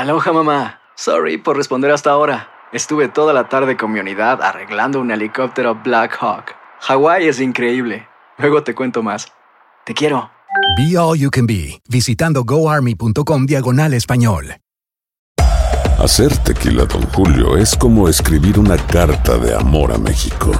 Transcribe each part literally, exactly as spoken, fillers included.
Aloha, mamá. Sorry por responder hasta ahora. Estuve toda la tarde con mi unidad arreglando un helicóptero Black Hawk. Hawái es increíble. Luego te cuento más. Te quiero. Be All You Can Be, visitando goarmy.com diagonal español. Hacer tequila Don Julio es como escribir una carta de amor a México.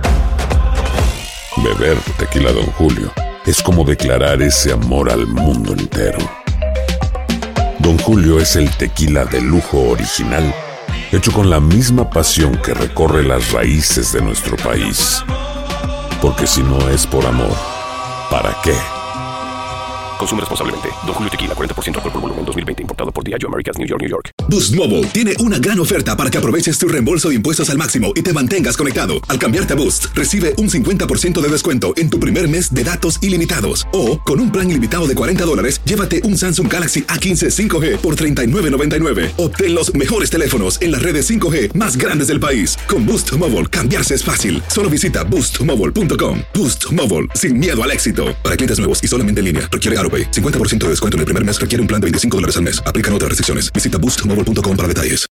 Beber tequila Don Julio es como declarar ese amor al mundo entero. Don Julio es el tequila de lujo original, hecho con la misma pasión que recorre las raíces de nuestro país. Porque si no es por amor, ¿para qué? Consume responsablemente. Don Julio Tequila, cuarenta por ciento alcohol por volumen, dos mil veinte. Importado por Diageo Americas, New York, New York. Boost Mobile tiene una gran oferta para que aproveches tu reembolso de impuestos al máximo y te mantengas conectado. Al cambiarte a Boost, recibe un cincuenta por ciento de descuento en tu primer mes de datos ilimitados. O, con un plan ilimitado de cuarenta dólares, llévate un Samsung Galaxy A quince cinco G por treinta y nueve noventa y nueve. Obtén los mejores teléfonos en las redes cinco G más grandes del país. Con Boost Mobile, cambiarse es fácil. Solo visita boost mobile punto com. Boost Mobile, sin miedo al éxito. Para clientes nuevos y solamente en línea, requiere AutoPay. cincuenta por ciento de descuento en el primer mes requiere un plan de veinticinco dólares al mes. Aplican otras restricciones. Visita boost mobile punto com para detalles.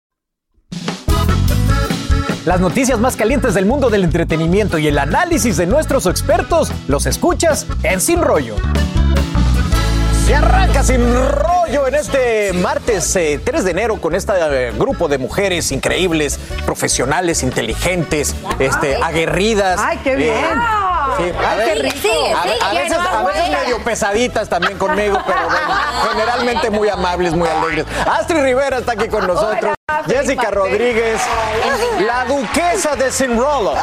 Las noticias más calientes del mundo del entretenimiento y el análisis de nuestros expertos los escuchas en Sin Rollo. Se arranca Sin Rollo en este martes eh, tres de enero con este eh, grupo de mujeres increíbles, profesionales, inteligentes, este, aguerridas. ¡Ay, qué bien! Eh, Sí, a, ver, sí, sí, a, sí, a veces, a veces medio pesaditas también conmigo, pero bueno, generalmente muy amables, muy alegres. Astrid Rivera está aquí con nosotros. Hola, Jessica Rodríguez, la duquesa de Sin Rollo.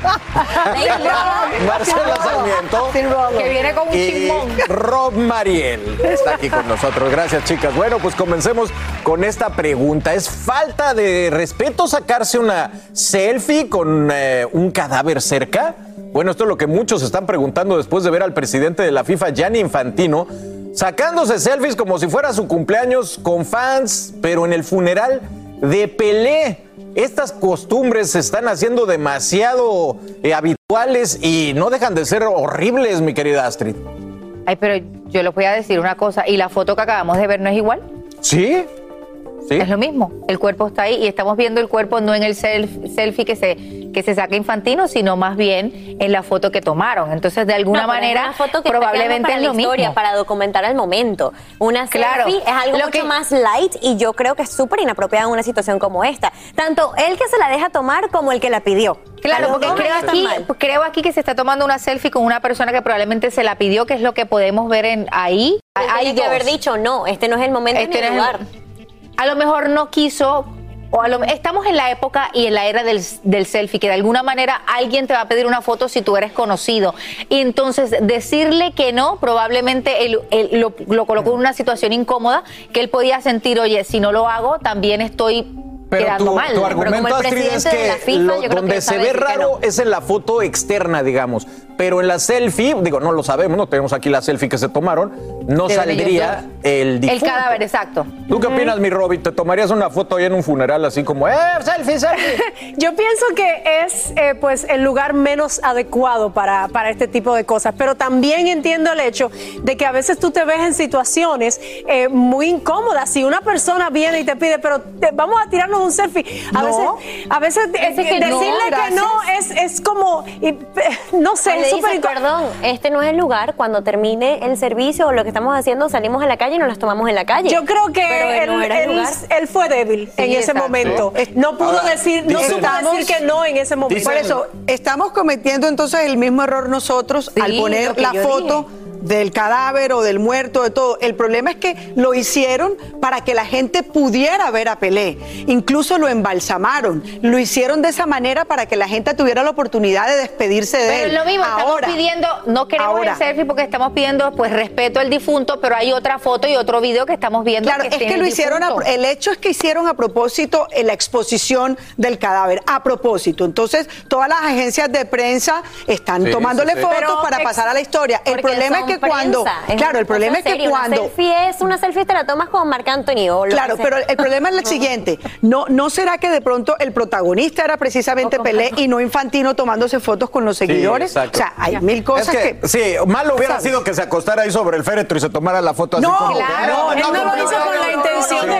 Marcela Sarmiento. Que viene con un y chimón. Rob Mariel está aquí con nosotros. Gracias, chicas. Bueno, pues comencemos con esta pregunta. ¿Es falta de respeto sacarse una selfie con eh, un cadáver cerca? Bueno, esto es lo que muchos están preguntando después de ver al presidente de la FIFA, Gianni Infantino, sacándose selfies como si fuera su cumpleaños con fans, pero en el funeral de Pelé. Estas costumbres se están haciendo demasiado eh, habituales y no dejan de ser horribles, mi querida Astrid. Ay, pero yo les voy a decir una cosa, ¿y la foto que acabamos de ver no es igual? ¿Sí? ¿Sí? Es lo mismo, el cuerpo está ahí y estamos viendo el cuerpo no en el self, selfie que se, que se saca Infantino, sino más bien en la foto que tomaron. Entonces, de alguna no, manera, es una foto que probablemente para es la lo historia, mismo. para documentar el momento. Una Claro. selfie es algo Lo mucho que- más light y yo creo que es súper inapropiado en una situación como esta. Tanto el que se la deja tomar como el que la pidió. Claro, Los porque dos creo están aquí, mal. creo aquí que se está tomando una selfie con una persona que probablemente se la pidió, que es lo que podemos ver en ahí. Él Hay tenía que haber dos. dicho, no, este no es el momento Este ni el no es el- lugar. A lo mejor no quiso, o a lo, estamos en la época y en la era del, del selfie, que de alguna manera alguien te va a pedir una foto si tú eres conocido. Y entonces decirle que no, probablemente él, él lo, lo colocó en una situación incómoda, que él podía sentir, oye, si no lo hago, también estoy Pero quedando tu, mal. tu Pero argumento, como el Astrid, es presidente de que la FIFA, lo- yo creo donde que se sabe ve decir que raro no. es en la foto externa, digamos. Pero en la selfie, digo, no lo sabemos, no tenemos aquí la selfie que se tomaron, no Deben saldría ellos el difunto. El cadáver, exacto. ¿Tú qué opinas, mi Robbie? ¿Te tomarías una foto ahí en un funeral así como, ¡eh, selfie, selfie! Yo pienso que es eh, pues el lugar menos adecuado para, para este tipo de cosas, pero también entiendo el hecho de que a veces tú te ves en situaciones eh, muy incómodas. Si una persona viene y te pide, pero te- vamos a tirarnos un selfie, a No. veces, a veces eh, Ese que no, decirle que gracias. no es, es como, y, eh, no sé, O le es dice, súper incómodo. perdón, este no es el lugar, cuando termine el servicio o lo que estamos haciendo, salimos a la calle y nos las tomamos en la calle. Yo creo que Pero no él, era el él- lugar. él fue débil en ese exacto. momento. No pudo Ahora, decir, no dicen- supo decir que no en ese momento. Por eso, estamos cometiendo entonces el mismo error nosotros Sí, al lo poner que la yo foto del cadáver o del muerto, de todo. El problema es que lo hicieron para que la gente pudiera ver a Pelé. Incluso lo embalsamaron. Lo hicieron de esa manera para que la gente tuviera la oportunidad de despedirse de Pero él. es lo mismo, ahora, estamos pidiendo, no queremos ahora. el selfie porque estamos pidiendo pues respeto al difunto, pero hay otra foto y otro video que estamos viendo. Claro, que es tiene que lo el hicieron, a- difunto. el hecho es que hicieron a propósito en la exposición del cadáver, a propósito. Entonces, todas las agencias de prensa están Sí, tomándole sí, sí. fotos Pero para ex- pasar a la historia. El Porque problema es son que cuando, prensa, es claro, el una problema es cosa que seria. cuando, Una selfie es una selfie, te la tomas con Marc Anthony o lo claro, que pero sea. el problema es el siguiente, no, no será que de pronto el protagonista era precisamente O con- Pelé y no Infantino tomándose fotos con los seguidores. exacto. O sea, hay mil cosas es que, que, sí, malo hubiera ¿sabes? sido que se acostara ahí sobre el féretro y se tomara la foto así No, como que, claro, "Ah, él no lo no, hizo no, con no, la no, intención no, de, no, no, claro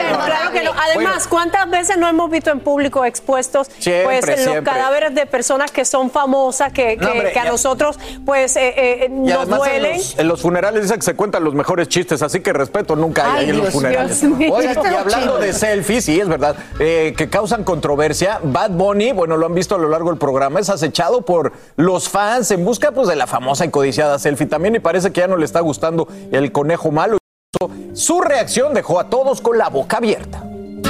Claro que no. Además, bueno, ¿cuántas veces no hemos visto en público expuestos siempre, pues los siempre. cadáveres de personas que son famosas, que, no, que, hombre, que a ya. nosotros pues eh, eh, nos duelen? En los, en los funerales dicen que se cuentan los mejores chistes, así que respeto nunca hay Ay, ahí en Dios, los funerales. Dios mío. Oye, y hablando de selfies, sí, es verdad, eh, que causan controversia, Bad Bunny, bueno, lo han visto a lo largo del programa, es acechado por los fans en busca pues de la famosa y codiciada selfie también, y parece que ya no le está gustando el conejo malo. Su reacción dejó a todos con la boca abierta.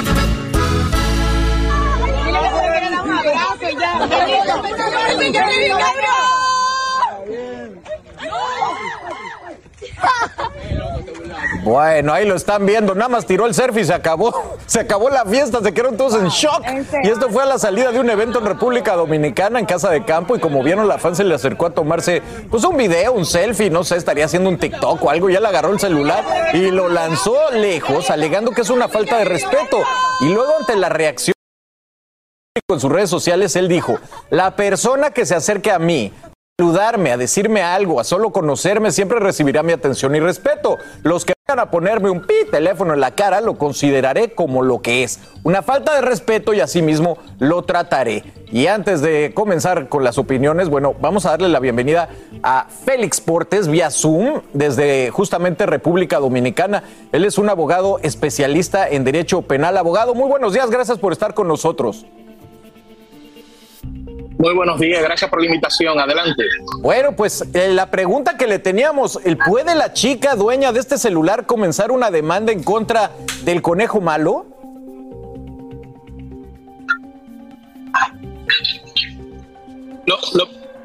Bueno, ahí lo están viendo, nada más tiró el selfie y se acabó, se acabó la fiesta, se quedaron todos en shock. Y esto fue a la salida de un evento en República Dominicana, en Casa de Campo, y como vieron, la fan se le acercó a tomarse pues un video, un selfie, no sé, estaría haciendo un TikTok o algo, ya le agarró el celular y lo lanzó lejos, alegando que es una falta de respeto. Y luego, ante la reacción en sus redes sociales, él dijo: la persona que se acerque a mí, saludarme, a decirme algo, a solo conocerme, siempre recibirá mi atención y respeto. Los que vengan a ponerme un pi teléfono en la cara, lo consideraré como lo que es, una falta de respeto, y así mismo lo trataré. Y antes de comenzar con las opiniones, bueno, vamos a darle la bienvenida a Félix Portes vía Zoom desde justamente República Dominicana. Él es un abogado especialista en derecho penal. Abogado, muy buenos días, gracias por estar con nosotros. Muy buenos días, gracias por la invitación, adelante. Bueno, pues eh, la pregunta que le teníamos, ¿puede la chica dueña de este celular comenzar una demanda en contra del conejo malo? Lo, lo,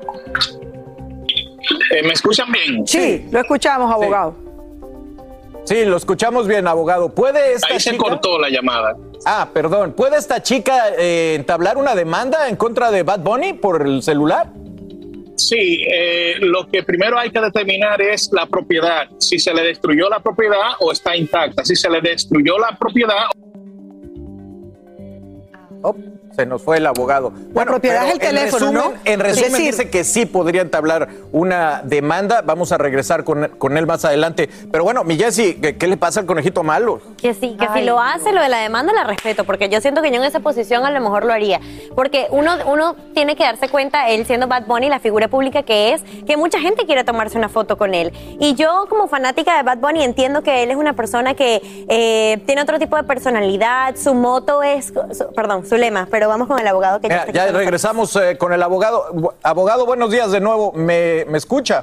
eh, ¿Me escuchan bien? Sí, lo escuchamos, abogado. Sí. Sí, lo escuchamos bien, abogado. ¿Puede esta Ahí se chica... cortó la llamada. Ah, perdón. ¿Puede esta chica eh, entablar una demanda en contra de Bad Bunny por el celular? Sí, eh, lo que primero hay que determinar es la propiedad. Si se le destruyó la propiedad o está intacta. Si se le destruyó la propiedad... Oh, se nos fue el abogado. La bueno, propiedad es el teléfono, resumen, ¿no? En resumen, decir, dice que sí podría entablar una demanda. Vamos a regresar con, con él más adelante. Pero bueno, mi Jessy, ¿qué, ¿qué le pasa al conejito malo? Que sí, que Ay. si lo hace, lo de la demanda la respeto, porque yo siento que yo en esa posición a lo mejor lo haría. Porque uno, uno tiene que darse cuenta, él siendo Bad Bunny, la figura pública que es, que mucha gente quiere tomarse una foto con él. Y yo, como fanática de Bad Bunny, entiendo que él es una persona que eh, tiene otro tipo de personalidad, su moto es, su, perdón, su lema, pero vamos con el abogado que Mira, ya, ya regresamos eh, con el abogado. Abogado, buenos días de nuevo. ¿Me, me escucha?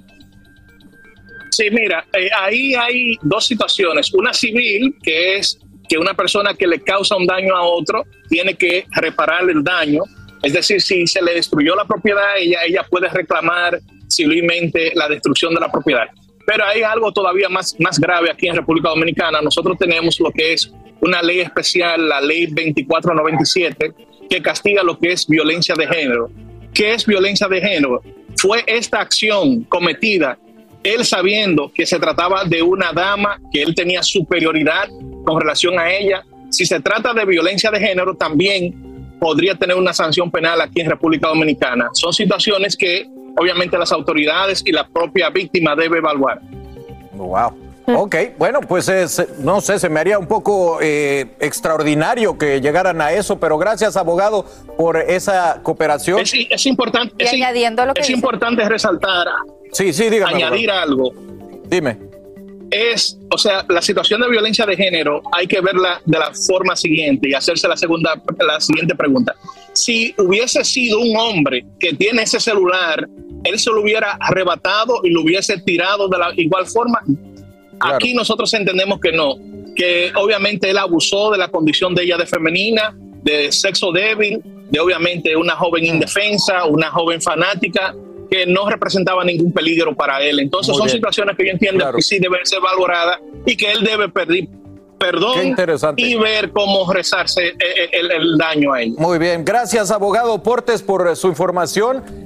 Sí, mira, eh, ahí hay dos situaciones. Una civil, que es que una persona que le causa un daño a otro tiene que reparar el daño. Es decir, si se le destruyó la propiedad, ella, ella puede reclamar civilmente la destrucción de la propiedad. Pero hay algo todavía más, más grave aquí en República Dominicana. Nosotros tenemos lo que es una ley especial, la ley veinticuatro noventa y siete, que castiga lo que es violencia de género. ¿Qué es violencia de género? Fue esta acción cometida él sabiendo que se trataba de una dama, que él tenía superioridad con relación a ella. Si se trata de violencia de género, también podría tener una sanción penal aquí en República Dominicana. Son situaciones que obviamente las autoridades y la propia víctima debe evaluar. Wow. Ok, bueno, pues es, no sé, se me haría un poco eh, extraordinario que llegaran a eso, pero gracias, abogado, por esa cooperación. Es, es importante, Y es, añadiendo lo que es dice. importante resaltar, Sí, sí, dígame. añadir abogado. algo. Dime. Es, o sea, la situación de violencia de género hay que verla de la forma siguiente y hacerse la segunda, la siguiente pregunta. Si hubiese sido un hombre que tiene ese celular, él se lo hubiera arrebatado y lo hubiese tirado de la igual forma. Claro. Aquí nosotros entendemos que no, que obviamente él abusó de la condición de ella de femenina, de sexo débil, de obviamente una joven indefensa, una joven fanática, que no representaba ningún peligro para él. Entonces Muy son bien. situaciones que yo entiendo Claro. que sí deben ser valoradas y que él debe pedir Qué perdón interesante. y ver cómo rezarse el, el- el daño a él. Muy bien, gracias, abogado Portes, por eh, su información.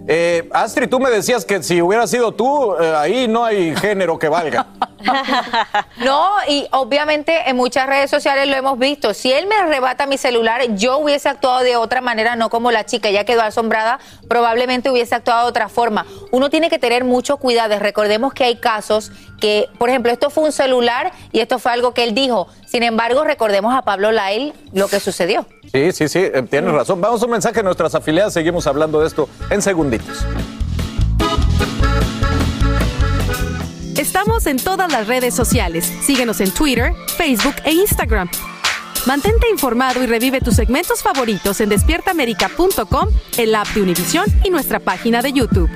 Eh, Astrid, tú me decías que si hubiera sido tú, eh, ahí no hay género que valga. No, y obviamente en muchas redes sociales lo hemos visto. Si él me arrebata mi celular, yo hubiese actuado de otra manera, no como la chica. Ella quedó asombrada, probablemente hubiese actuado de otra forma. Uno tiene que tener mucho cuidado. Recordemos que hay casos que, por ejemplo, esto fue un celular y esto fue algo que él dijo. Sin embargo, recordemos a Pablo Lyle lo que sucedió. Sí, sí, sí, eh, tienes razón. Vamos a un mensaje de nuestras afiliadas. Seguimos hablando de esto en segunditos. Estamos en todas las redes sociales. Síguenos en Twitter, Facebook e Instagram. Mantente informado y revive tus segmentos favoritos en despierta américa punto com, el app de Univisión y nuestra página de YouTube.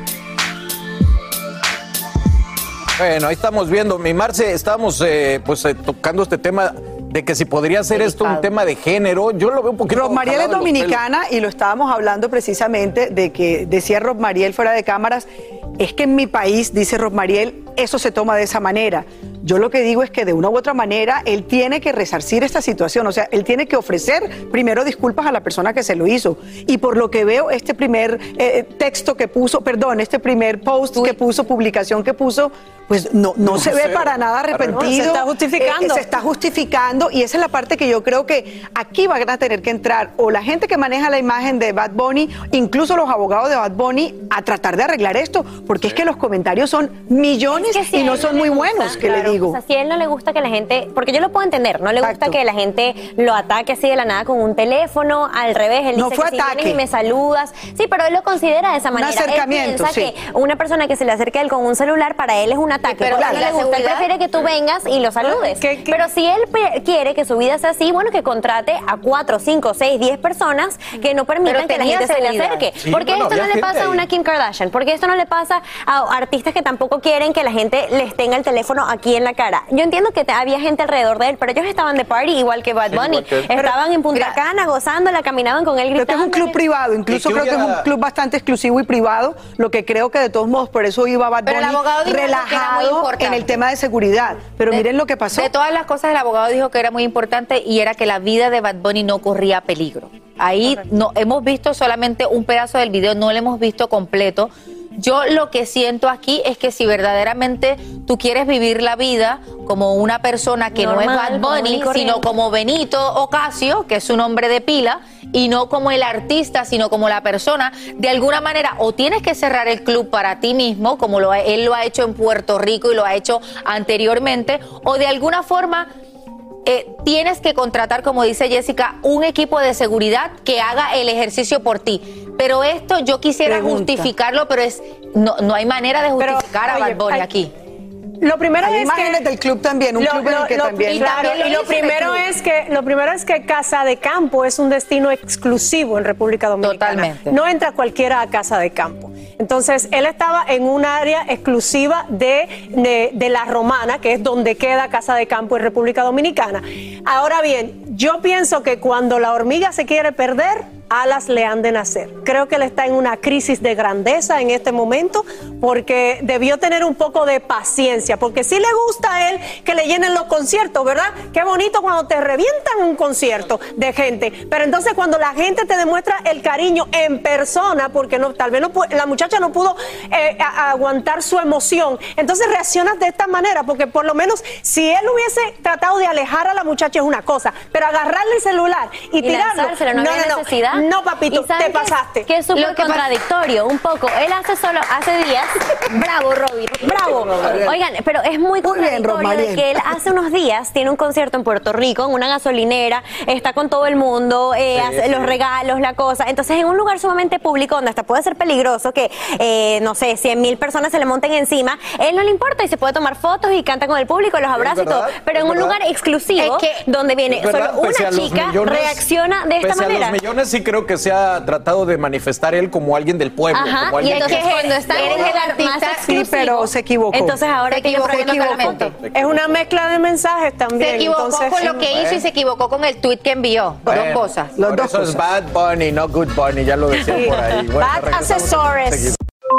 Bueno, ahí estamos viendo. Mi Marce, estamos eh, pues eh, tocando este tema de que si podría ser esto un tema de género. Yo lo veo un poquito... Rob Mariel es dominicana y lo estábamos hablando precisamente de que decía Rob Mariel fuera de cámaras, es que en mi país, dice Rob Mariel, eso se toma de esa manera. Yo lo que digo es que de una u otra manera él tiene que resarcir esta situación, o sea, él tiene que ofrecer primero disculpas a la persona que se lo hizo. Y por lo que veo, este primer eh, texto que puso, perdón, este primer post Uy. que puso, publicación que puso, pues no, no, no se ve para nada arrepentido. No, se está justificando. Eh, se está justificando y esa es la parte que yo creo que aquí van a tener que entrar o la gente que maneja la imagen de Bad Bunny, incluso los abogados de Bad Bunny, a tratar de arreglar esto, porque sí. es que los comentarios son millones es que si y no son muy buenos, gusta, que claro, le digo. O sea, si a él no le gusta que la gente, porque yo lo puedo entender, no le Exacto. gusta que la gente lo ataque así de la nada con un teléfono, al revés, él no dice fue que ataque. si vienes y me saludas. Sí, pero él lo considera de esa manera. Un acercamiento, él piensa sí. que una persona que se le acerque a él con un celular, para él es un ataque. Sí, pero claro, no le gusta, él prefiere que tú vengas y lo saludes. ¿Qué, qué? Pero si él quiere que su vida sea así, bueno, que contrate a cuatro, cinco, seis, diez personas que no permitan que la gente se le acerque. Sí, ¿Por qué bueno, esto no le pasa ahí. a una Kim Kardashian? ¿Por qué esto no le pasa a artistas que tampoco quieren que la gente les tenga el teléfono aquí en la cara? Yo entiendo que te, había gente alrededor de él, pero ellos estaban de party igual que Bad Bunny. Sí, estaban pero, en Punta mira, Cana gozándola, caminaban con él gritando. Creo que es un club privado, incluso creo que es un club bastante exclusivo y privado, lo que creo que de todos modos por eso iba Bad Bunny relajado en el tema de seguridad. Pero de, miren lo que pasó. De todas las cosas, el abogado dijo que era muy importante y era que la vida de Bad Bunny no corría peligro. Ahí no hemos visto solamente un pedazo del video, no lo hemos visto completo. Yo lo que siento aquí es que si verdaderamente tú quieres vivir la vida como una persona que Normal, no es Bad Bunny, sino como Benito Ocasio, que es un hombre de pila, y no como el artista, sino como la persona, de alguna manera o tienes que cerrar el club para ti mismo, como lo, él lo ha hecho en Puerto Rico y lo ha hecho anteriormente, o de alguna forma... Eh, tienes que contratar, como dice Jessica, un equipo de seguridad que haga el ejercicio por ti. Pero esto yo quisiera Pregunta. justificarlo, pero es no, no hay manera de justificar pero, a Bad Bunny hay, aquí. Lo primero hay es imágenes que del club también, un lo, club en el que lo, también. Y, claro, y lo primero es que lo primero es que Casa de Campo es un destino exclusivo en República Dominicana. Totalmente. No entra cualquiera a Casa de Campo. Entonces, él estaba en un área exclusiva de, de, de La Romana, que es donde queda Casa de Campo en República Dominicana. Ahora bien, yo pienso que cuando la hormiga se quiere perder, alas le han de nacer. Creo que él está en una crisis de grandeza en este momento porque debió tener un poco de paciencia, porque sí le gusta a él que le llenen los conciertos, ¿verdad? Qué bonito cuando te revientan un concierto de gente, pero entonces cuando la gente te demuestra el cariño en persona, porque no, tal vez no, la muchacha no pudo eh, a, aguantar su emoción, entonces reaccionas de esta manera, porque por lo menos si él hubiese tratado de alejar a la muchacha es una cosa, pero agarrarle el celular y, y tirarlo, no, no había no, necesidad. No, papito, te pasaste. Que es súper contradictorio, un poco. Él hace solo, hace días, bravo, Robbie, bravo. Oigan, pero es muy contradictorio de que él hace unos días tiene un concierto en Puerto Rico, en una gasolinera, está con todo el mundo, eh, sí, hace sí. los regalos, la cosa. Entonces, en un lugar sumamente público, donde hasta puede ser peligroso, que, eh, no sé, cien mil personas se le monten encima, él no le importa y se puede tomar fotos y canta con el público, los abraza y todo. Pero en un verdad. lugar exclusivo, es que, donde viene solo una chica, millones, reacciona de esta manera. A los millones sí creo que se ha tratado de manifestar él como alguien del pueblo. Ajá, como alguien y entonces que cuando está en el artista, sí, pero se equivocó. Entonces ahora se equivocó, se equivocó. Es una mezcla de mensajes también. Se equivocó entonces, con sí. lo que hizo y se equivocó con el tweet que envió. Bueno, dos cosas. Por dos eso cosas. Es Bad Bunny, no Good Bunny, ya lo decía sí. por ahí. Bueno, Bad Accessories.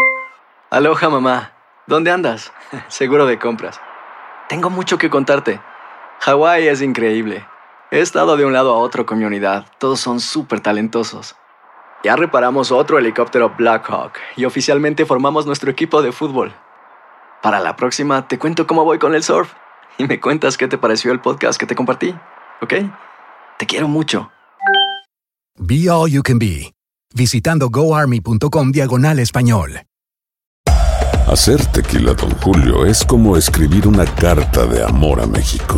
Aloha, mamá. ¿Dónde andas? Seguro de compras. Tengo mucho que contarte. Hawái es increíble. He estado de un lado a otro con mi unidad. Todos son súper talentosos. Ya reparamos otro helicóptero Black Hawk y oficialmente formamos nuestro equipo de fútbol. Para la próxima te cuento cómo voy con el surf y me cuentas qué te pareció el podcast que te compartí, ¿ok? Te quiero mucho. Be All You Can Be, visitando goarmy.com diagonal español. Hacer tequila Don Julio es como escribir una carta de amor a México.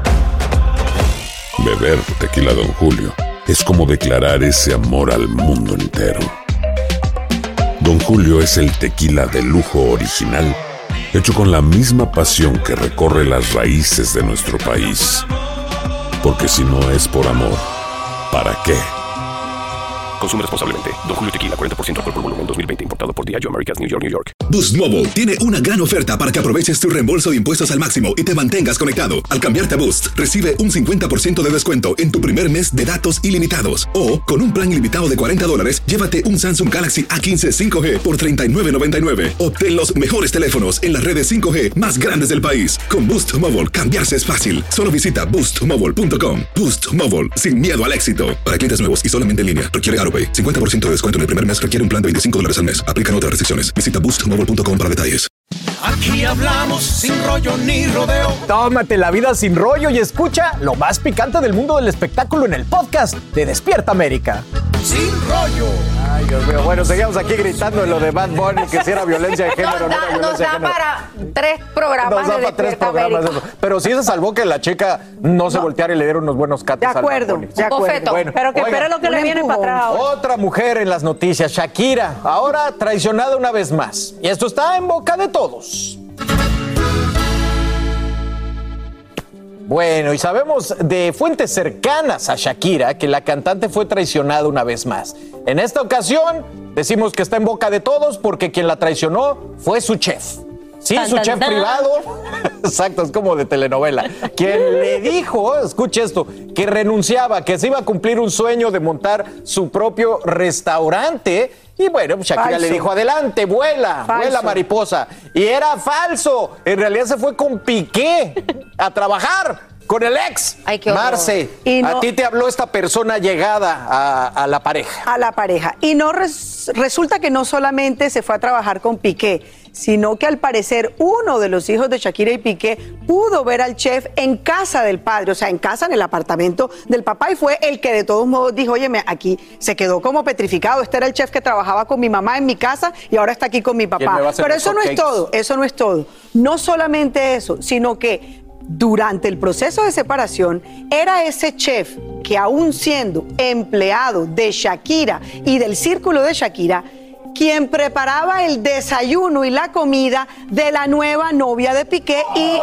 Beber tequila Don Julio es como declarar ese amor al mundo entero. Don Julio es el tequila de lujo original, hecho con la misma pasión que recorre las raíces de nuestro país. Porque si no es por amor, ¿para qué? Consume responsablemente. Don Julio Tequila, cuarenta por ciento alcohol por volumen, dos mil veinte. Importado por Diageo Americas, New York, New York. Boost Mobile tiene una gran oferta para que aproveches tu reembolso de impuestos al máximo y te mantengas conectado. Al cambiarte a Boost, recibe un cincuenta por ciento de descuento en tu primer mes de datos ilimitados. O, con un plan ilimitado de cuarenta dólares, llévate un Samsung Galaxy A quince cinco G por treinta y nueve noventa y nueve. Obtén los mejores teléfonos en las redes cinco G más grandes del país. Con Boost Mobile, cambiarse es fácil. Solo visita boost mobile punto com. Boost Mobile, sin miedo al éxito. Para clientes nuevos y solamente en línea, requiere AutoPay. cincuenta por ciento de descuento en el primer mes, requiere un plan de veinticinco dólares al mes. Aplican otras restricciones. Visita boost mobile punto com para detalles. Aquí hablamos sin rollo ni rodeo. Tómate la vida sin rollo y escucha lo más picante del mundo del espectáculo en el podcast de Despierta América. Sin rollo. Ay, Dios mío. Bueno, seguimos aquí gritando en lo de Bad Bunny, que si era violencia de género, Nos no era da, violencia nos de da género. para tres programas Nos da de para tres Despierta programas América. eso. Pero sí se salvó que la chica no se volteara y le dieron unos buenos cates De acuerdo, al Bad Bunny. de acuerdo. Bofeto. Bueno, Pero que oigan, espere lo que le un viene para empujón. atrás ahora. otra mujer en las noticias, Shakira, ahora traicionada una vez más. Y esto está en boca de todos. Bueno, y sabemos de fuentes cercanas a Shakira que la cantante fue traicionada una vez más. En esta ocasión, decimos que está en boca de todos porque quien la traicionó fue su chef. Sí, Tan, su tan, chef tan. privado. Exacto, es como de telenovela. Quien le dijo, escuche esto, que renunciaba, que se iba a cumplir un sueño de montar su propio restaurante. Y bueno, Shakira Falso. le dijo, adelante, vuela, Falso. vuela mariposa. Y era falso. En realidad se fue con Piqué a trabajar con el ex. Ay, qué horror. Marce, Y no- a ti te habló esta persona llegada a, a la pareja. A la pareja. Y no res- resulta que no solamente se fue a trabajar con Piqué, sino que al parecer uno de los hijos de Shakira y Piqué pudo ver al chef en casa del padre, o sea, en casa, en el apartamento del papá, y fue el que de todos modos dijo, óyeme, aquí se quedó como petrificado, este era el chef que trabajaba con mi mamá en mi casa y ahora está aquí con mi ¿Quién me papá. va a hacer Pero los eso no es hotcakes? todo, eso no es todo. No solamente eso, sino que durante el proceso de separación, era ese chef que aún siendo empleado de Shakira y del círculo de Shakira, quien preparaba el desayuno y la comida de la nueva novia de Piqué y... Sí,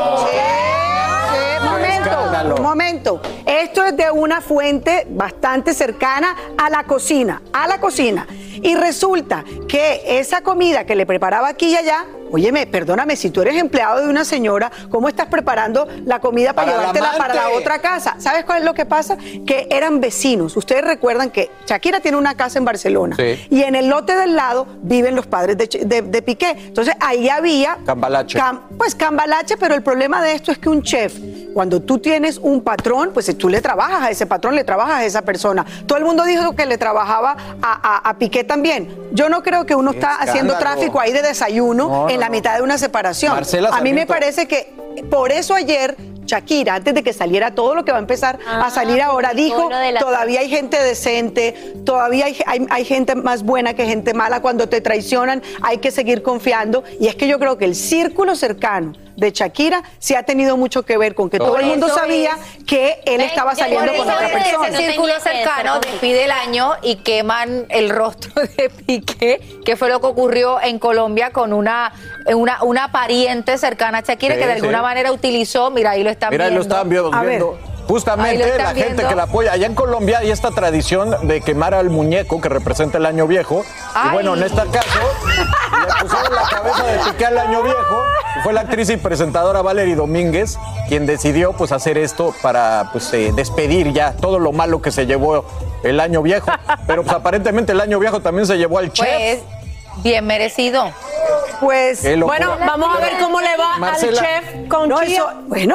sí, momento, escándalo. un momento. Esto es de una fuente bastante cercana a la cocina, a la cocina. Y resulta que esa comida que le preparaba aquí y allá, óyeme, perdóname, si tú eres empleado de una señora, ¿cómo estás preparando la comida para, Para la llevártela para la amante. otra casa? ¿Sabes cuál es lo que pasa? Que eran vecinos. Ustedes recuerdan que Shakira tiene una casa en Barcelona Sí. y en el lote del lado viven los padres de, Ch- de- de Piqué. Entonces ahí había... Cambalache. cam- pues cambalache, pero el problema de esto es que un chef, cuando tú tienes un patrón, pues tú le trabajas a ese patrón, le trabajas a esa persona. Todo el mundo dijo que le trabajaba a, a- a Piqué también. Yo no creo que uno Qué está haciendo escándalo. tráfico ahí de desayuno No, en no, la no. mitad de una separación. Marcela a mí me Sarmiento. parece que por eso ayer Shakira, antes de que saliera todo lo que va a empezar a Ah, salir ahora, por dijo, lo de la- todavía hay gente decente, todavía hay, hay- hay gente más buena que gente mala. Cuando te traicionan hay que seguir confiando. Y es que yo creo que el círculo cercano de Shakira sí ha tenido mucho que ver con que todo Por el mundo eso sabía que él Ven, estaba ya saliendo por con eso otra es que persona. Ese No círculo tenía que ser cercano conmigo. despide el año y queman el rostro de Piqué, que fue lo que ocurrió en Colombia con una, una, una pariente cercana a Shakira Sí, que de alguna sí. manera utilizó, mira, ahí lo están Mira, ahí viendo. lo estaban viendo. A ver. viendo. Ahí Justamente lo están la gente viendo. que la apoya. Allá en Colombia hay esta tradición de quemar al muñeco que representa el año viejo. Ay. Y bueno, en este caso, le pusieron la cabeza de Piqué al año viejo. Y fue la actriz y presentadora Valerie Domínguez quien decidió pues hacer esto para pues eh, despedir ya todo lo malo que se llevó el año viejo. Pero pues aparentemente el año viejo también se llevó al chef. Pues, bien merecido. Pues Qué locura. Bueno, vamos a ver cómo le va Marcela. al chef con no, Chía. eso, bueno,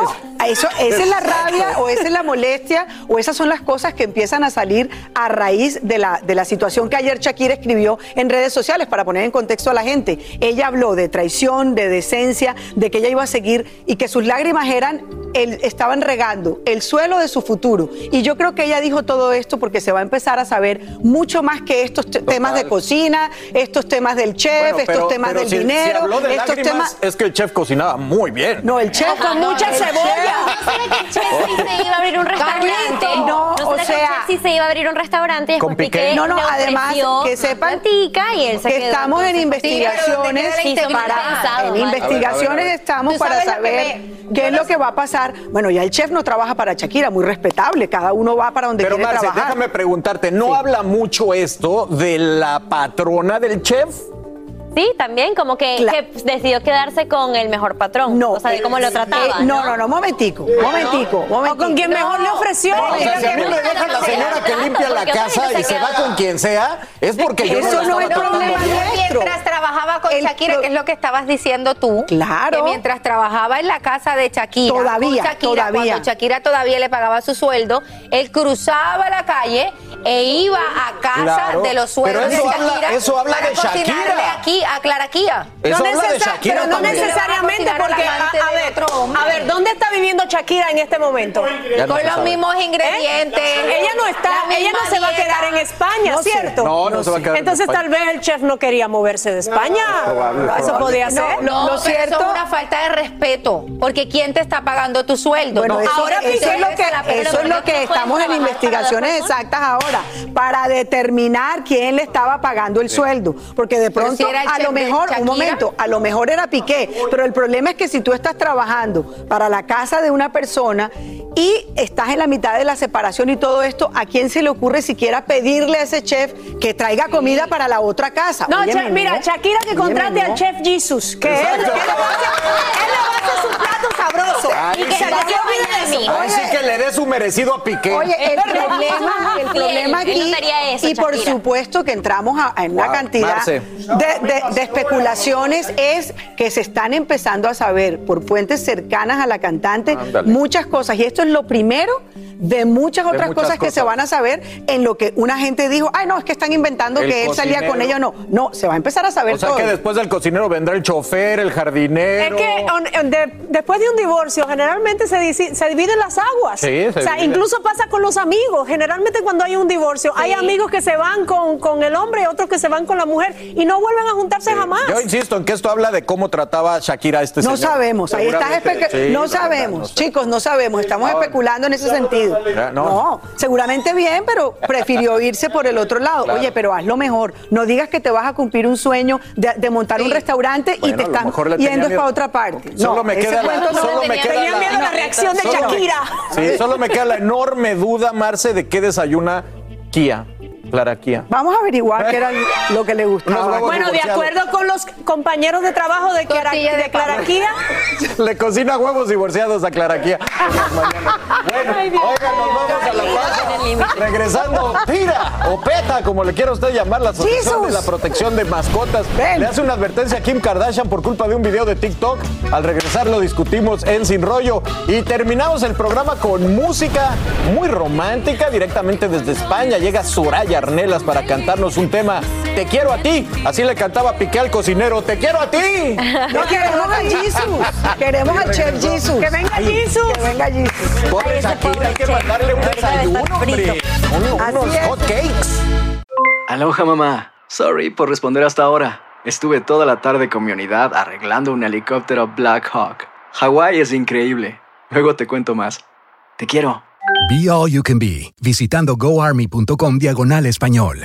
Eso, esa es la rabia o esa es la molestia o esas son las cosas que empiezan a salir a raíz de la, de la situación que ayer Shakira escribió en redes sociales para poner en contexto a la gente. Ella habló de traición, de decencia, de que ella iba a seguir y que sus lágrimas eran, el, estaban regando el suelo de su futuro. Y yo creo que ella dijo todo esto porque se va a empezar a saber mucho más que estos te- temas de cocina, estos temas del chef, Bueno, pero- estos temas pero del si- si dinero, habló de estos lágrimas, temas... es que el chef cocinaba muy bien. No, el chef con mucha el cebolla. chef- ¿No será que el chef sí se iba a abrir un restaurante? No, será o que sea, el chef sí se iba a abrir un restaurante y con después Piqué. Piqué No, no, le además ofreció que sepan platica y él se que quedó, estamos en entonces, investigaciones sí, pero ¿dónde quedó para, pensado, en Mario? investigaciones A ver, a ver. estamos ¿Tú para sabes lo que saber me- qué es lo que va a pasar. Bueno, ya el chef no trabaja para Shakira, muy respetable, cada uno va para donde Pero quiere Marce, trabajar. déjame preguntarte, ¿no habla mucho esto de la patrona del chef? Sí, también, como que, que decidió quedarse con el mejor patrón. No. O sea, de cómo lo trataba. Eh, no, no, no, momentico, momentico, momentico. O con quien mejor le ofreció. O sea, si a mí me deja la señora que limpia la casa y se va con quien sea, es porque yo Eso no la no estaba es tratando problema bien. nuestro. Mientras trabajaba con El Shakira, pro- que es lo que estabas diciendo tú. Claro. Que mientras trabajaba en la casa de Shakira. Todavía, con Shakira, todavía. Cuando Shakira todavía le pagaba su sueldo, él cruzaba la calle e iba a casa Claro, de los suegros pero eso de habla- Shakira. eso habla para de Shakira. cocinarle aquí a Claraquía. Eso No habla de necesa- Shakira pero no también. necesariamente Cocinar al porque, amante a, a de ver, otro hombre. a ver, ¿dónde está viviendo Shakira en este momento? Ya no Con se los sabe. mismos ingredientes. ¿Eh? Ella no está, la ella no misma se va a dieta. quedar en España, No sé. ¿cierto? No, no se va a quedar en Entonces España. tal vez el chef no quería moverse de España. Probable, Eso probable. podía ser. No, Lo- no, lo pero cierto- eso es una falta de respeto, porque ¿quién te está pagando tu sueldo? Bueno, No, eso, ahora eso Piqué es lo que, la- pero eso es lo ¿por qué que no pueden estamos en trabajar investigaciones para dos personas? exactas ahora, para determinar quién le estaba pagando el sueldo. Porque de Pero pronto, si era el a chef lo de mejor, un Shakira. momento, a lo mejor era Piqué. Pero el problema es que si tú estás trabajando para la casa de una persona y estás en la mitad de la separación y todo esto, ¿a quién se le ocurre siquiera pedirle a ese chef que traiga comida para la otra casa? No, Óyeme, Chef, mira, no. Shakira que Óyeme, contrate no. al chef Jesus, que él, él le va a hacer, él le va a hacer su plato sabroso. Ay, y que sí. se le olvide de eso. Ay, sí que le dé su merecido a Piqué. Oye, el problema, el Y problema él- él aquí, notaría eso, y por Shakira. supuesto que entramos a, a una Wow, cantidad Marce. de, de- de especulaciones, es que se están empezando a saber por fuentes cercanas a la cantante Ándale. muchas cosas. Y esto es lo primero de muchas De otras muchas cosas que cosas. se van a saber en lo que una gente dijo, ay no, es que están inventando El que él salía con cocinero. ella o no. No, se va a empezar a saber O sea todo. que después del cocinero vendrá el chofer, el Es jardinero. que on- de- después de un divorcio generalmente se, dici- se dividen las aguas. Sí, se o sea, dividen. incluso pasa con los amigos. Generalmente cuando hay un divorcio, hay amigos que se van con, con el hombre y otros que se van con la mujer y no vuelven a juntarse jamás. Yo insisto en que esto habla de cómo trataba Shakira a este No señor. sabemos, ahí estás Seguramente, especu- sí, no la verdad, sabemos, no sé. chicos, no sabemos, estamos Ahora- especulando en ese sentido. Ya, no. No. seguramente bien, pero prefirió irse por el otro lado. Claro. Oye, pero hazlo mejor. No digas que te vas a cumplir un sueño de, de montar un restaurante Bueno, y te a lo estás mejor le tenía yendo miedo. para otra parte. Solo No, me ese queda la- cuento no. solo me queda Tenía la- miedo a la reacción de Solo me- Shakira. Sí, solo me queda la enorme duda, Marce, de qué desayuna Kia, Clara Kia. Vamos a averiguar qué era lo que le Unos gustaba. huevos Bueno, de divorciados. acuerdo con los compañeros de trabajo de, Clara, Tortilla de de Claraquía, Le cocina huevos divorciados a Clara Kia. Mañana. Bueno, oigan, nos vamos a la pausa. Regresando, tira o peta, como le quiera usted llamar, la Asociación ¡Jesus! de la Protección de Mascotas. Ven. Le hace una advertencia a Kim Kardashian por culpa de un video de TikTok. Al regresar lo discutimos en Sin Rollo. Y terminamos el programa con música muy romántica, directamente desde España. Llega Soraya Arnelas para cantarnos un tema, Te quiero a ti. Así le cantaba Piqué al cocinero, Te quiero a ti. No queremos a Jesus. Queremos al Chef Jesus. que venga Jesus. Que venga Jesus. Pobre Shakira, hay que mandarle un desayuno, hombre. Un- Así unos es. hot cakes. Aloha, mamá. Sorry por responder hasta ahora. Estuve toda la tarde con mi unidad arreglando un helicóptero Black Hawk. Hawái es increíble. Luego te cuento más. Te quiero. Be All You Can Be, visitando goarmy.com diagonal español.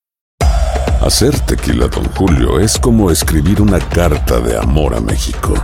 Hacer tequila Don Julio es como escribir una carta de amor a México.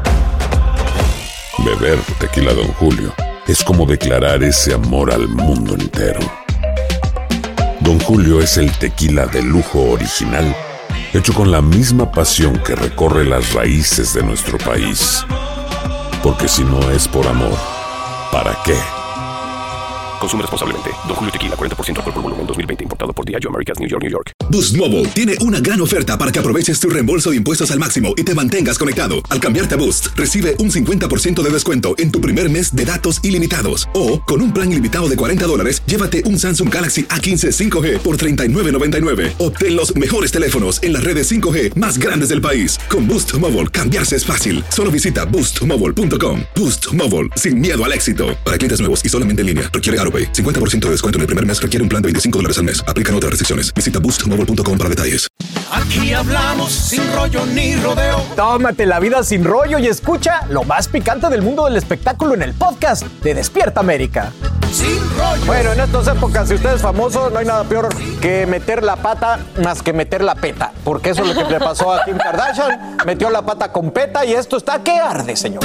Beber tequila Don Julio es como declarar ese amor al mundo entero. Don Julio es el tequila de lujo original, hecho con la misma pasión que recorre las raíces de nuestro país. Porque si no es por amor, ¿para qué? Consume responsablemente. Don Julio Tequila, cuarenta por ciento alcohol por volumen, dos mil veinte. Importado por Diageo Americas, New York, New York. Boost Mobile tiene una gran oferta para que aproveches tu reembolso de impuestos al máximo y te mantengas conectado. Al cambiarte a Boost, recibe un cincuenta por ciento de descuento en tu primer mes de datos ilimitados. O, con un plan ilimitado de cuarenta dólares, llévate un Samsung Galaxy A quince cinco G por treinta y nueve noventa y nueve. Obtén los mejores teléfonos en las redes cinco G más grandes del país. Con Boost Mobile, cambiarse es fácil. Solo visita boost mobile punto com. Boost Mobile, sin miedo al éxito. Para clientes nuevos y solamente en línea, requiere AutoPay. cincuenta por ciento de descuento en el primer mes requiere un plan de veinticinco dólares al mes. Aplican otras restricciones. Visita boost mobile punto com para detalles. Aquí hablamos sin rollo ni rodeo. Tómate la vida sin rollo y escucha lo más picante del mundo del espectáculo en el podcast de Despierta América. Sin rollo. Bueno, en estas épocas, si usted es famoso, no hay nada peor que meter la pata más que meter la peta. Porque eso es lo que le pasó a Kim Kardashian. Metió la pata con peta y esto está que arde, señor.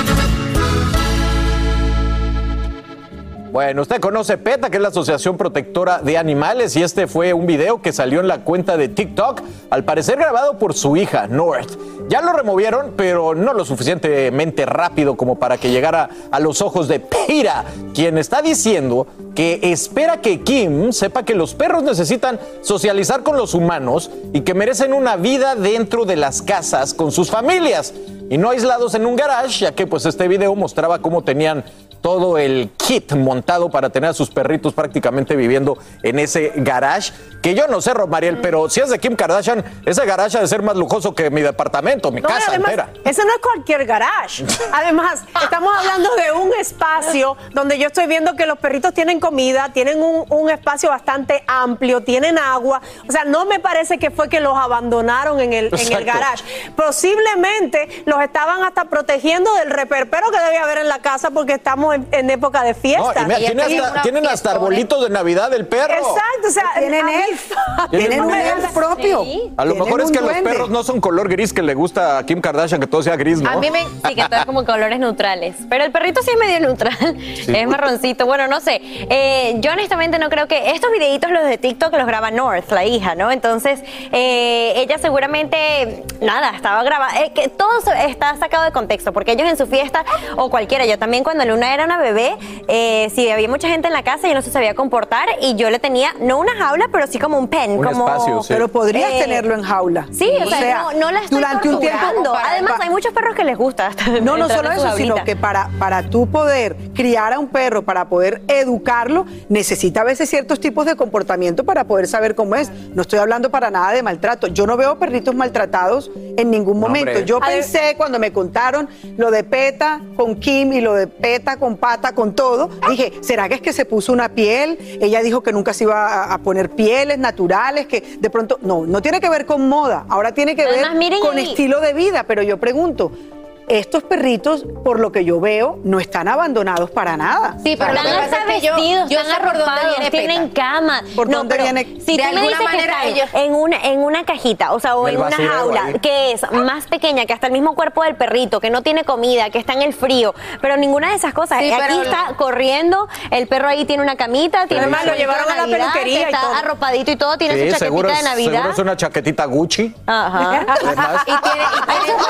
Bueno, usted conoce PETA, que es la Asociación Protectora de Animales, y este fue un video que salió en la cuenta de TikTok, al parecer grabado por su hija, North. Ya lo removieron, pero no lo suficientemente rápido como para que llegara a los ojos de PETA, quien está diciendo que espera que Kim sepa que los perros necesitan socializar con los humanos y que merecen una vida dentro de las casas con sus familias y no aislados en un garage, ya que pues este video mostraba cómo tenían todo el kit montado para tener a sus perritos prácticamente viviendo en ese garage, que yo no sé, Romariel, mm. pero si es de Kim Kardashian, ese garage ha de ser más lujoso que mi departamento, mi no, casa además, entera. Ese no es cualquier garage. Además, estamos hablando de un espacio donde yo estoy viendo que los perritos tienen comida, tienen un, un espacio bastante amplio, tienen agua. O sea, no me parece que fue que los abandonaron en el, en el garage. Posiblemente los estaban hasta protegiendo del reperpero que debe haber en la casa porque estamos En, en época de fiesta. No, mira, tiene hasta, tienen hasta arbolitos de Navidad del perro. Exacto, o sea, tienen elf, tienen un elf propio. Sí. A lo mejor es que duende. Los perros no son color gris que le gusta a Kim Kardashian, que todo sea gris, ¿no? A mí me sí que todo es como colores neutrales, pero el perrito sí es medio neutral, sí. Es marroncito. Bueno, no sé, eh, yo honestamente no creo que estos videitos los de TikTok los graba North, la hija, ¿no? Entonces, eh, ella seguramente, nada, estaba grabando, eh, que todo está sacado de contexto, porque ellos en su fiesta, o cualquiera, yo también cuando Luna era una bebé, eh, si había mucha gente en la casa, yo no se sabía comportar y yo le tenía, no una jaula, pero sí como un pen. Un como, espacio, sí. Pero podrías eh, tenerlo en jaula. Sí, o sea, o sea no, no la estoy durante un tiempo. Además, hay muchos perros que les gusta. No, no solo eso, sino que para, para tú poder criar a un perro, para poder educarlo, necesita a veces ciertos tipos de comportamiento para poder saber cómo es. No estoy hablando para nada de maltrato. Yo no veo perritos maltratados en ningún momento. Hombre. Yo pensé cuando me contaron lo de PETA con Kim y lo de PETA con Pata, con todo, dije, ¿será que es que se puso una piel? Ella dijo que nunca se iba a, a poner pieles naturales, que de pronto, no, no tiene que ver con moda, ahora tiene que ver con ahí. Estilo de vida, pero yo pregunto, estos perritos, por lo que yo veo, no están abandonados para nada. Sí, pero lo que pasa es que yo, yo sé por dónde viene tienen cama. ¿Por no, dónde viene? Si de tú me dices que están ellos... en, una, en una cajita, o sea, o en una jaula, ahí. Que es más pequeña que hasta el mismo cuerpo del perrito, que no tiene comida, que está en el frío, pero ninguna de esas cosas. Sí, aquí está corriendo, el perro ahí tiene una camita, tiene además lo llevaron a la peluquería está y todo. arropadito y todo, tiene sí, su chaquetita seguro es, de Navidad. Seguro es una chaquetita Gucci. Ajá. y tiene, y tiene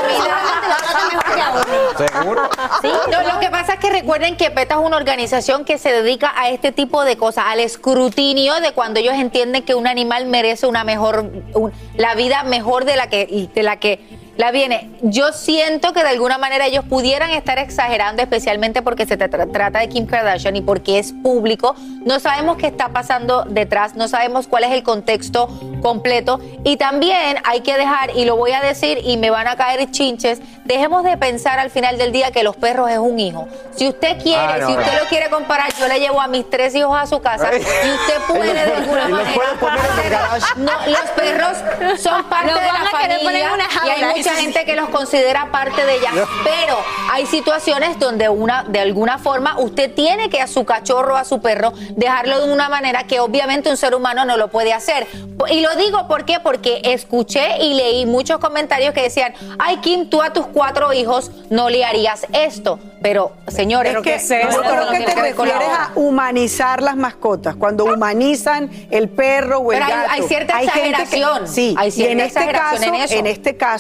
comida. ¿Seguro? Sí, no, lo que pasa es que recuerden que PETA es una organización que se dedica a este tipo de cosas, al escrutinio de cuando ellos entienden que un animal merece una mejor, un, la vida mejor de la que, de la que la viene. Yo siento que de alguna manera ellos pudieran estar exagerando, especialmente porque se tra- trata de Kim Kardashian y porque es público. No sabemos qué está pasando detrás, no sabemos cuál es el contexto completo. Y también hay que dejar, y lo voy a decir y me van a caer chinches, dejemos de pensar al final del día que los perros es un hijo. Si usted quiere, ah, no, si usted no. lo quiere comparar, yo le llevo a mis tres hijos a su casa y usted puede de alguna manera. No, los perros son parte de la familia y hay mucha gente que los considera parte de ella, pero hay situaciones donde una, de alguna forma usted tiene que a su cachorro, a su perro, dejarlo de una manera que obviamente un ser humano no lo puede hacer. Y lo digo ¿por qué? Porque escuché y leí muchos comentarios que decían, ay Kim, tú a tus cuatro hijos no le harías esto. Pero, señores, pero que, es eso? Yo creo que te refieres a humanizar las mascotas. Cuando humanizan el perro o el pero gato. Hay, hay cierta hay exageración. Que, sí, hay cierta y en este exageración caso, en eso. En este caso,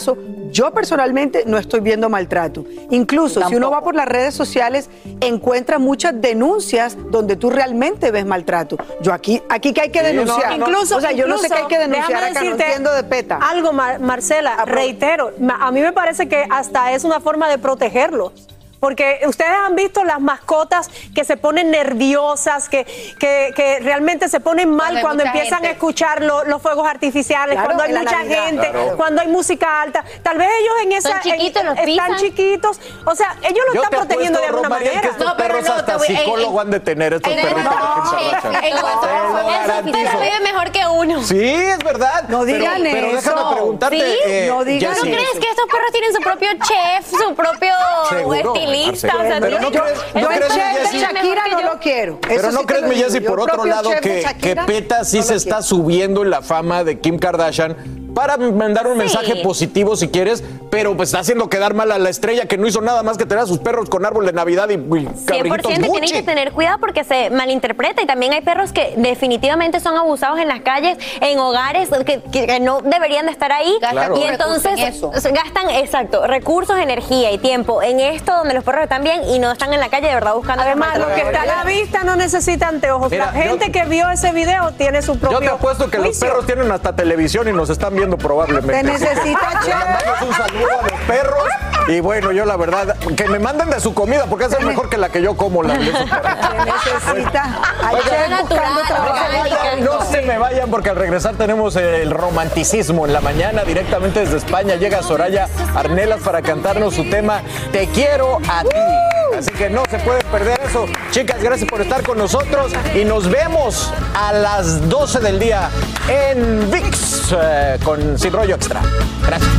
yo personalmente no estoy viendo maltrato. Incluso Tampoco. si uno va por las redes sociales, encuentra muchas denuncias donde tú realmente ves maltrato. Yo aquí, aquí que hay que Sí, denunciar. no, no. Incluso, o sea, yo no sé qué hay que denunciar déjame acá, no decirte entiendo de PETA. Algo, Mar- Marcela, reitero, ma- a mí me parece que hasta es una forma de protegerlos. Porque ustedes han visto las mascotas que se ponen nerviosas, que, que, que realmente se ponen mal Cuando hay cuando mucha empiezan gente. a escuchar lo- los fuegos artificiales, Claro, cuando hay en la mucha Navidad. gente, Claro. cuando hay música alta. Tal vez ellos en esa... Son chiquitos, en- los están pisan. chiquitos. O sea, ellos lo Yo están te protegiendo apuesto, de alguna Romariel, manera. que estos No, pero perros no, hasta te voy- en- psicólogo en- han de tener, estos en- perritos. no, de Kim Kardashian. en- en- Te lo Eso garantizo. vive mejor que uno. Sí, es verdad. No digan pero, pero eso. déjame preguntarte, Sí, eh, no digan ¿Tú Jessie. crees que estos perros tienen su propio chef, su propio Seguro, estilista? Marcela. O sea, Pero no yo- crees- yo- no Yo el crees, chef de Jessie? Shakira no lo quiero. Pero Eso no sí te crees, lo mi digo. Jessie, Yo por otro propio lado, chef de que, que Shakira, PETA sí no se lo está quiero. subiendo en la fama de Kim Kardashian para mandar un Sí. mensaje positivo si quieres, pero pues está haciendo quedar mal a la estrella que no hizo nada más que tener a sus perros con árbol de Navidad y, y cien por cabritos ciento tienen Gucci. que tener cuidado porque se malinterpreta y también hay perros que definitivamente son abusados en las calles, en hogares que, que- que no deberían de estar ahí. Gastan Claro. Y recursos entonces en eso. gastan, exacto, recursos, energía y tiempo en esto donde los perros están bien y no están en la calle de verdad buscando. Además, lo que está a la vista no necesita anteojos. Mira, la gente yo- que vio ese video tiene su propio Yo te apuesto que los juicio. perros tienen hasta televisión y nos están viendo probablemente. Te necesita, Le chef. mandamos un saludo a los perros y bueno, yo la verdad, que me manden de su comida porque esa es mejor que la que yo como. La de esos perros. Se necesita. Hay Oigan, chef natural, buscando trabajo. orgánica. No se me vayan porque al regresar tenemos el romanticismo en la mañana. Directamente desde España llega Soraya Arnelas para cantarnos su tema Te quiero a ti. Así que no se puede perder eso. Chicas, gracias por estar con nosotros y nos vemos a las doce del día en V I X eh, con Sin Rollo Extra. Gracias.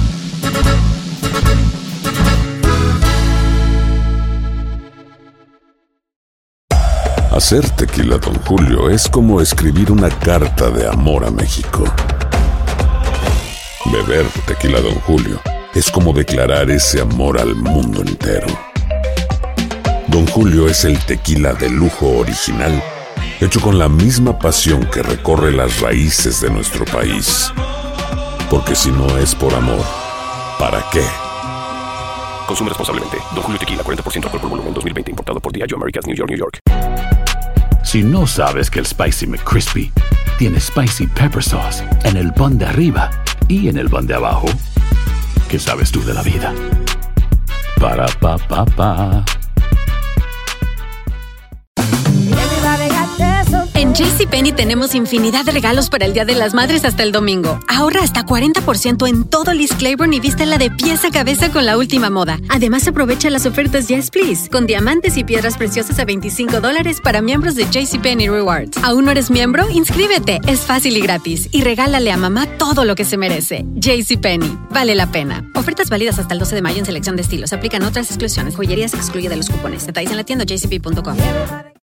Hacer tequila Don Julio es como escribir una carta de amor a México. Beber tequila Don Julio es como declarar ese amor al mundo entero. Don Julio es el tequila de lujo original, hecho con la misma pasión que recorre las raíces de nuestro país. Porque si no es por amor, ¿para qué? Consume responsablemente. Don Julio Tequila, cuarenta por ciento alcohol por volumen, dos mil veinte. Importado por Diageo Americas, New York, New York. Si no sabes que el Spicy McCrispy tiene Spicy Pepper Sauce en el pan de arriba y en el pan de abajo, ¿qué sabes tú de la vida? Para, pa, pa, pa. En JCPenney tenemos infinidad de regalos para el Día de las Madres hasta el domingo. Ahorra hasta cuarenta por ciento en todo Liz Claiborne y vístela de pies a cabeza con la última moda. Además, aprovecha las ofertas Yes Please, con diamantes y piedras preciosas a veinticinco dólares para miembros de JCPenney Rewards. ¿Aún no eres miembro? Inscríbete. Es fácil y gratis. Y regálale a mamá todo lo que se merece. JCPenney. Vale la pena. Ofertas válidas hasta el doce de mayo en selección de estilos. Aplican otras exclusiones. Joyería se excluye de los cupones. Detalles en la tienda j c p punto com.